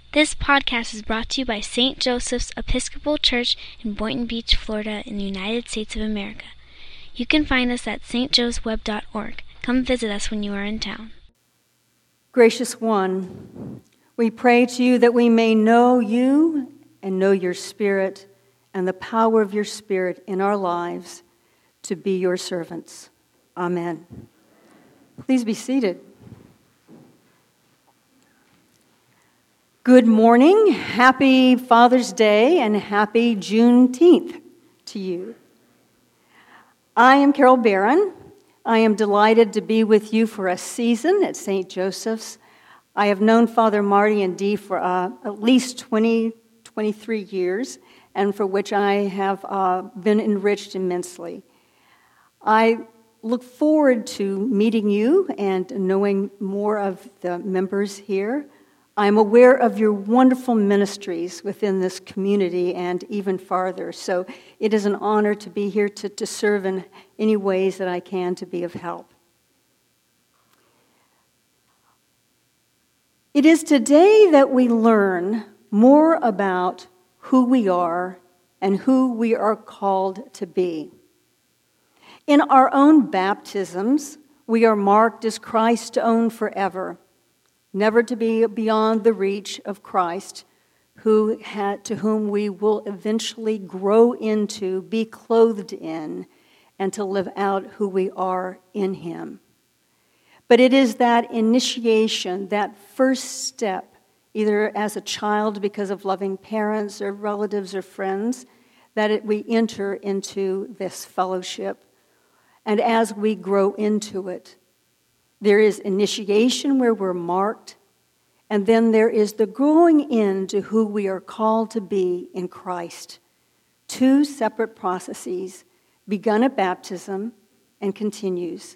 This podcast is brought to you by St. Joseph's Episcopal Church in Boynton Beach, Florida, in the United States of America. You can find us at stjoesweb.org. Come visit us when you are in town. Gracious One, we pray to you that we may know you and know your Spirit and the power of your Spirit in our lives to be your servants. Amen. Please be seated. Good morning, happy Father's Day, and happy Juneteenth to you. I am Carol Barron. I am delighted to be with you for a season at St. Joseph's. I have known Father Marty and Dee for at least 23 years, and for which I have been enriched immensely. I look forward to meeting you and knowing more of the members here. I'm aware of your wonderful ministries within this community and even farther, so it is an honor to be here to serve in any ways that I can to be of help. It is today that we learn more about who we are and who we are called to be. In our own baptisms, we are marked as Christ's own forever, never to be beyond the reach of Christ, to whom we will eventually grow into, be clothed in, and to live out who we are in Him. But it is that initiation, that first step, either as a child because of loving parents or relatives or friends, that we enter into this fellowship. And as we grow into it, there is initiation where we're marked, and then there is the growing into who we are called to be in Christ. Two separate processes, begun at baptism and continues.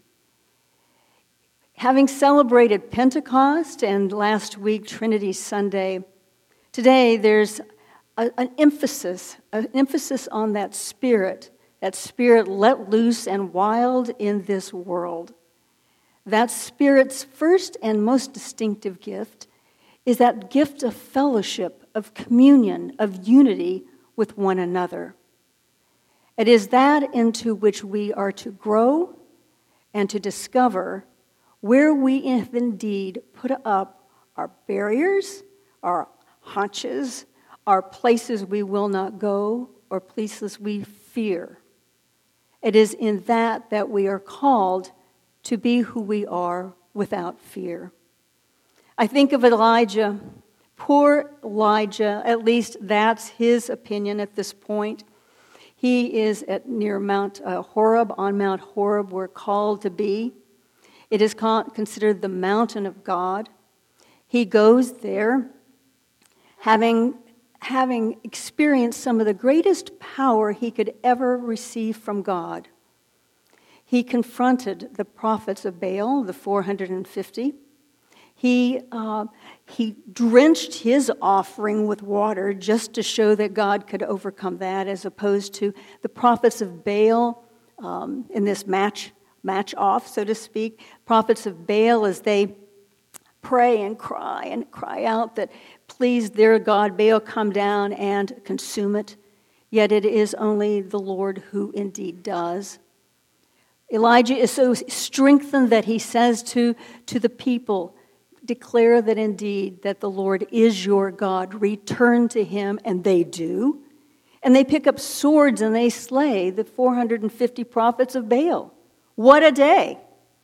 Having celebrated Pentecost and last week Trinity Sunday, today there's an emphasis on that spirit let loose and wild in this world. That Spirit's first and most distinctive gift is that gift of fellowship, of communion, of unity with one another. It is that into which we are to grow and to discover where we have indeed put up our barriers, our haunches, our places we will not go, or places we fear. It is in that we are called to be who we are without fear. I think of Elijah. Poor Elijah, at least that's his opinion at this point. He is near Mount Horeb. On Mount Horeb, we're called to be. It is considered the mountain of God. He goes there, having experienced some of the greatest power he could ever receive from God. He confronted the prophets of Baal, the 450. He drenched his offering with water just to show that God could overcome that, as opposed to the prophets of Baal in this match off, so to speak. Prophets of Baal, as they pray and cry out that, please, their God, Baal, come down and consume it. Yet it is only the Lord who indeed does. Elijah is so strengthened that he says to the people, declare that indeed that the Lord is your God. Return to him, and they do. And they pick up swords and they slay the 450 prophets of Baal. What a day.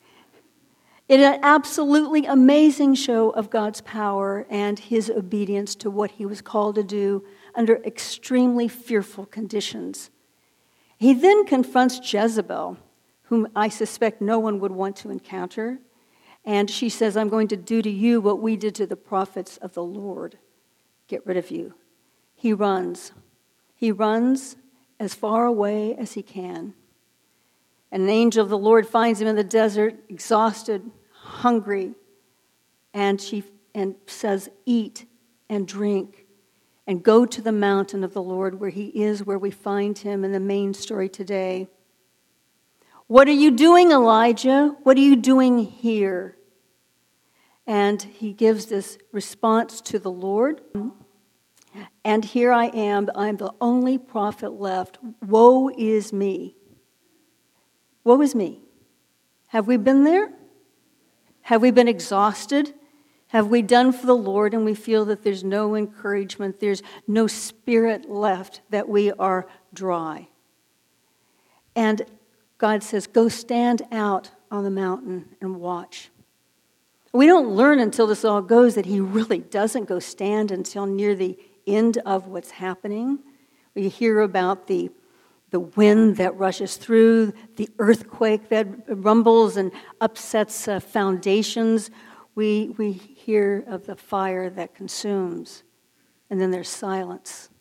It's an absolutely amazing show of God's power and his obedience to what he was called to do under extremely fearful conditions. He then confronts Jezebel, whom I suspect no one would want to encounter. And she says, I'm going to do to you what we did to the prophets of the Lord. Get rid of you. He runs. He runs as far away as he can. And an angel of the Lord finds him in the desert, exhausted, hungry, and says, eat and drink and go to the mountain of the Lord where he is, where we find him in the main story today. What are you doing, Elijah? What are you doing here? And he gives this response to the Lord. And here I am, I'm the only prophet left. Woe is me. Woe is me. Have we been there? Have we been exhausted? Have we done for the Lord and we feel that there's no encouragement, there's no spirit left, that we are dry? And God says, go stand out on the mountain and watch. We don't learn until this all goes that he really doesn't go stand until near the end of what's happening. We hear about the wind that rushes through, the earthquake that rumbles and upsets foundations. We hear of the fire that consumes, and then there's silence.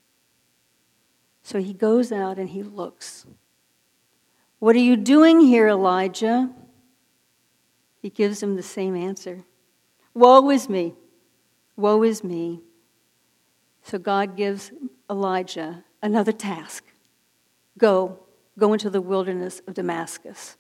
So he goes out and he looks. What are you doing here, Elijah? He gives him the same answer. Woe is me. Woe is me. So God gives Elijah another task. Go into the wilderness of Damascus.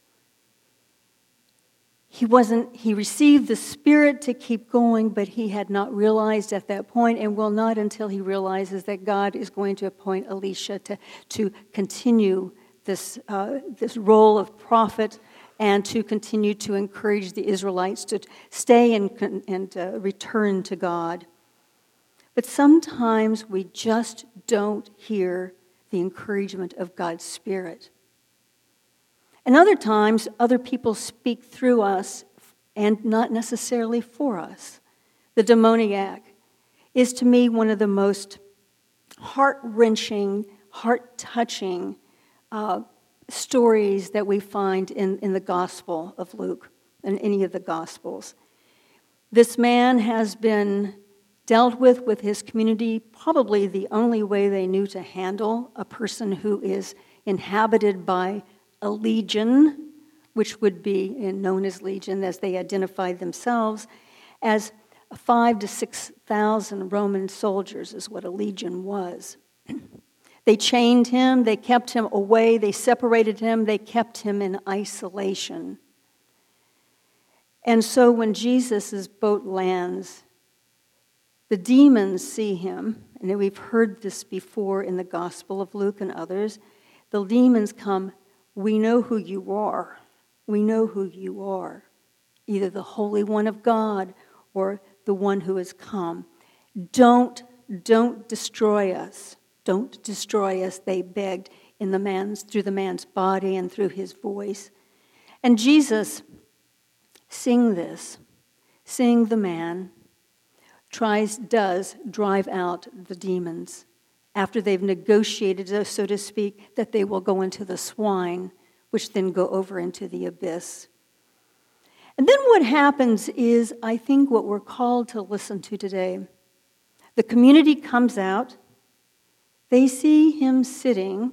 He received the Spirit to keep going, but he had not realized at that point, and will not until he realizes that God is going to appoint Elisha to continue this role of prophet and to continue to encourage the Israelites to stay and return to God. But sometimes we just don't hear the encouragement of God's Spirit. And other times, other people speak through us and not necessarily for us. The demoniac is, to me, one of the most heart-wrenching, heart-touching stories that we find in the Gospel of Luke, in any of the Gospels. This man has been dealt with his community, probably the only way they knew to handle a person who is inhabited by a legion, which would be known as legion, as they identified themselves, as 5,000 to 6,000 Roman soldiers is what a legion was. They chained him, they kept him away, they separated him, they kept him in isolation. And so when Jesus' boat lands, the demons see him, and we've heard this before in the Gospel of Luke and others. The demons come, we know who you are. We know who you are. Either the Holy One of God or the one who has come. Don't destroy us. Don't destroy us, they begged through the man's body and through his voice. And Jesus, seeing the man, does drive out the demons after they've negotiated, so to speak, that they will go into the swine, which then go over into the abyss. And then what happens is, I think, what we're called to listen to today. The community comes out. They see him sitting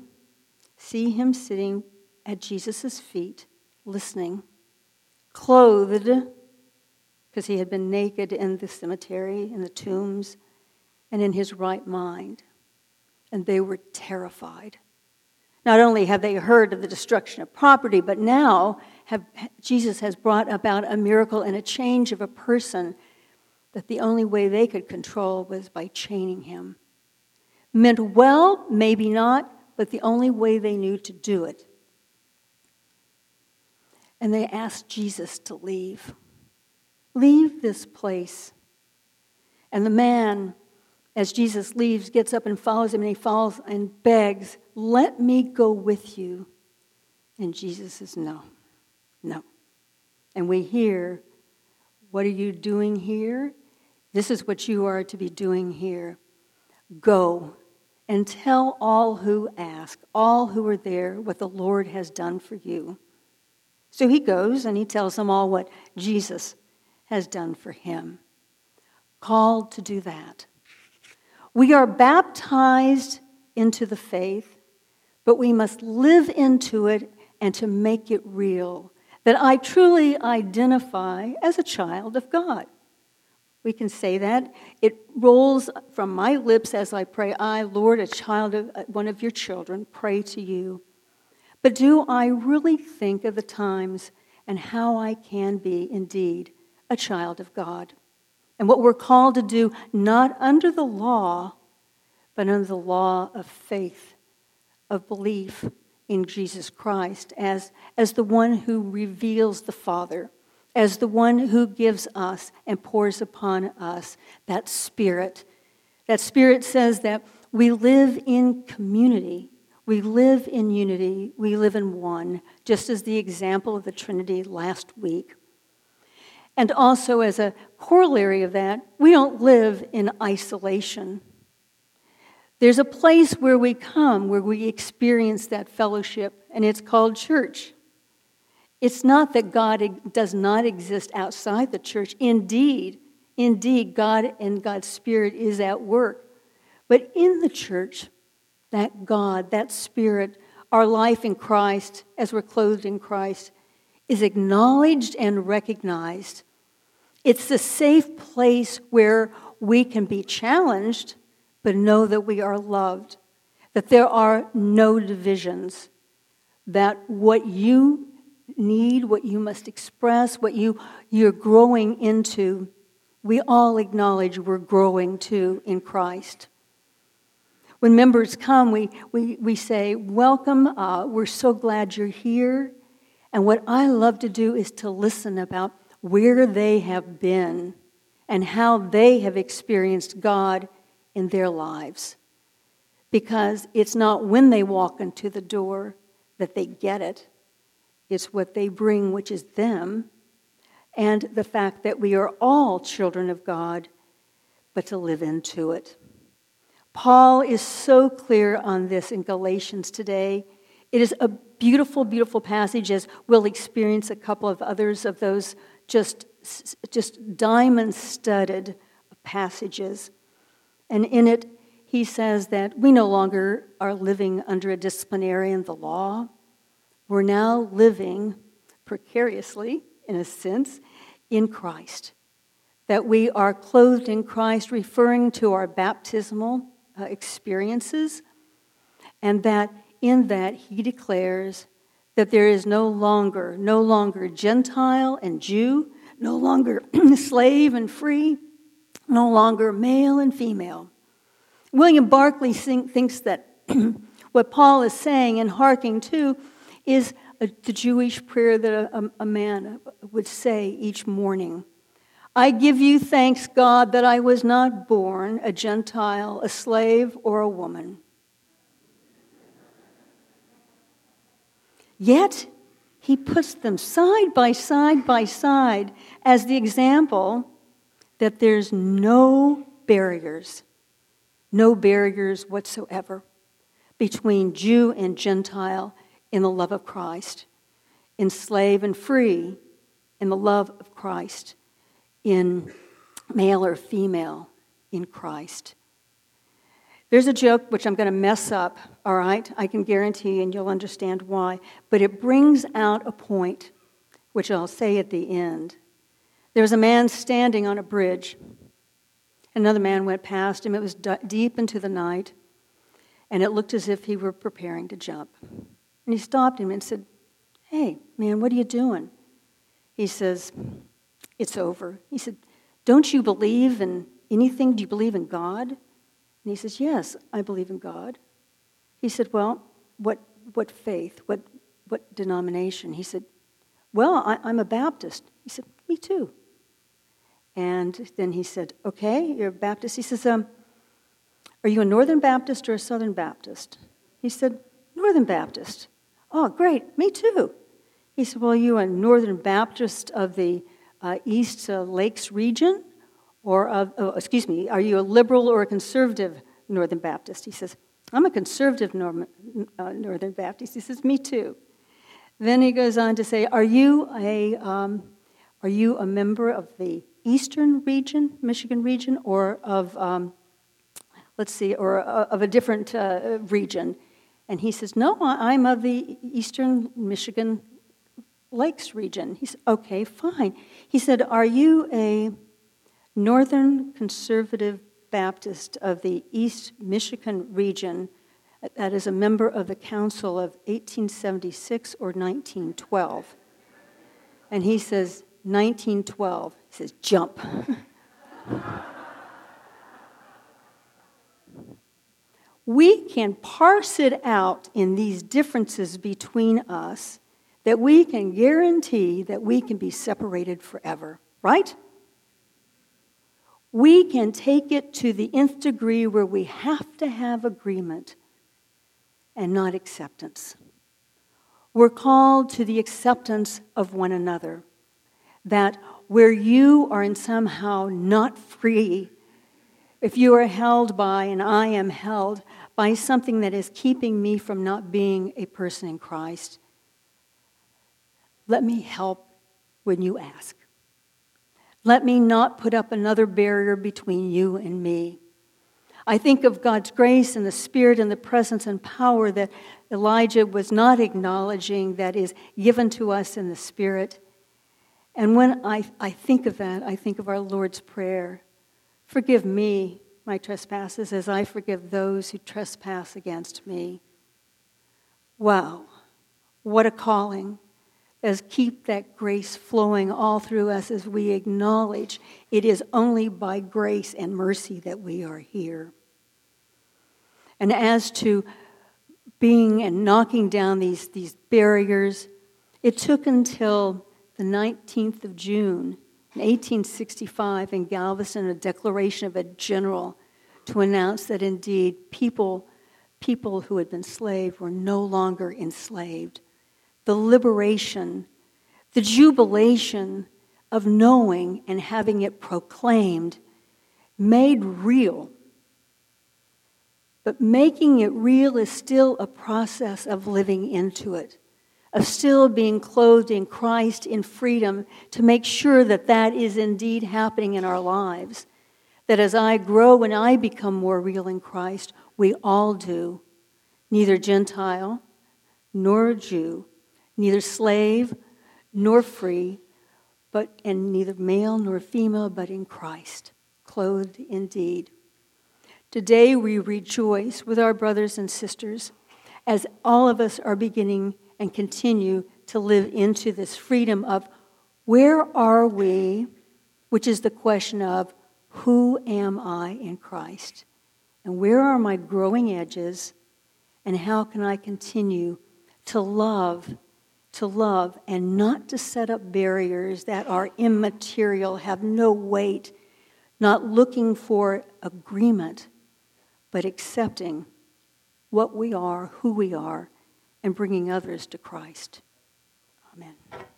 at Jesus' feet, listening, clothed, because he had been naked in the cemetery, in the tombs, and in his right mind. And they were terrified. Not only have they heard of the destruction of property, but now Jesus has brought about a miracle and a change of a person that the only way they could control was by chaining him. Meant well, maybe not, but the only way they knew to do it. And they asked Jesus to leave. Leave this place. And the man, as Jesus leaves, gets up and follows him, and he falls and begs, let me go with you. And Jesus says, no. And we hear, what are you doing here? This is what you are to be doing here. Go and tell all who ask, all who are there, what the Lord has done for you. So he goes and he tells them all what Jesus has done for him. Called to do that. We are baptized into the faith, but we must live into it and to make it real, that I truly identify as a child of God. We can say that. It rolls from my lips as I pray, I, Lord, a child of one of your children, pray to you. But do I really think of the times and how I can be indeed a child of God. And what we're called to do, not under the law, but under the law of faith, of belief in Jesus Christ as the one who reveals the Father, as the one who gives us and pours upon us that Spirit. That Spirit says that we live in community, we live in unity, we live in one, just as the example of the Trinity last week. And also as a corollary of that, we don't live in isolation. There's a place where we come, where we experience that fellowship, and it's called church. It's not that God does not exist outside the church. Indeed, God and God's Spirit is at work. But in the church, that God, that Spirit, our life in Christ, as we're clothed in Christ, is acknowledged and recognized. It's the safe place where we can be challenged, but know that we are loved, that there are no divisions, that what you need, what you must express, what you're growing into, we all acknowledge we're growing to in Christ. When members come, we say, welcome, we're so glad you're here. And what I love to do is to listen about where they have been and how they have experienced God in their lives. Because it's not when they walk into the door that they get it. It's what they bring, which is them, and the fact that we are all children of God, but to live into it. Paul is so clear on this in Galatians today. It is a beautiful, beautiful passage, as we'll experience a couple of others of those just diamond-studded passages. And in it, he says that we no longer are living under a disciplinarian, the law. We're now living precariously, in a sense, in Christ. That we are clothed in Christ, referring to our baptismal experiences. And that in that, he declares that there is no longer Gentile and Jew, no longer slave and free, no longer male and female. William Barclay thinks that what Paul is saying and hearkening to is the Jewish prayer that a man would say each morning. I give you thanks, God, that I was not born a Gentile, a slave, or a woman. Yet, he puts them side by side as the example that there's no barriers whatsoever between Jew and Gentile in the love of Christ, in slave and free in the love of Christ, in male or female in Christ. There's a joke which I'm going to mess up, all right? I can guarantee you, and you'll understand why. But it brings out a point, which I'll say at the end. There was a man standing on a bridge. Another man went past him. It was deep into the night, and it looked as if he were preparing to jump. And he stopped him and said, hey, man, what are you doing? He says, it's over. He said, don't you believe in anything? Do you believe in God? And he says, yes, I believe in God. He said, well, what faith? What denomination? He said, well, I'm a Baptist. He said, me too. And then he said, okay, you're a Baptist. He says, are you a Northern Baptist or a Southern Baptist? He said, Northern Baptist. Oh, great, me too. He said, well, are you a Northern Baptist of the East Lakes region? Or are you a liberal or a conservative Northern Baptist? He says, I'm a conservative Northern Baptist. He says, me too. Then he goes on to say, are you a member of the Eastern region, Michigan region, or of, of a different region? And he says, no, I'm of the Eastern Michigan Lakes region. He said, okay, fine. He said, are you a Northern Conservative Baptist of the East Michigan region that is a member of the Council of 1876 or 1912? And he says, 19:12. It says, jump. We can parse it out in these differences between us that we can guarantee that we can be separated forever, right? We can take it to the nth degree where we have to have agreement and not acceptance. We're called to the acceptance of one another, that where you are in somehow not free, if you are held by, and I am held by something that is keeping me from not being a person in Christ, let me help when you ask. Let me not put up another barrier between you and me. I think of God's grace and the Spirit and the presence and power that Elijah was not acknowledging that is given to us in the Spirit. And when I think of that, I think of our Lord's Prayer. Forgive me my trespasses as I forgive those who trespass against me. Wow, what a calling. As keep that grace flowing all through us as we acknowledge it is only by grace and mercy that we are here. And as to being and knocking down these barriers, it took until the 19th of June in 1865 in Galveston, a declaration of a general to announce that indeed people who had been enslaved were no longer enslaved. The liberation, the jubilation of knowing and having it proclaimed, made real. But making it real is still a process of living into it, of still being clothed in Christ in freedom to make sure that that is indeed happening in our lives. That as I grow and I become more real in Christ, we all do. Neither Gentile nor Jew, neither slave nor free, and neither male nor female, but in Christ, clothed indeed. Today we rejoice with our brothers and sisters as all of us are beginning and continue to live into this freedom of where are we, which is the question of who am I in Christ? And where are my growing edges? And how can I continue to love and not to set up barriers that are immaterial, have no weight, not looking for agreement, but accepting what we are, who we are, and bringing others to Christ. Amen.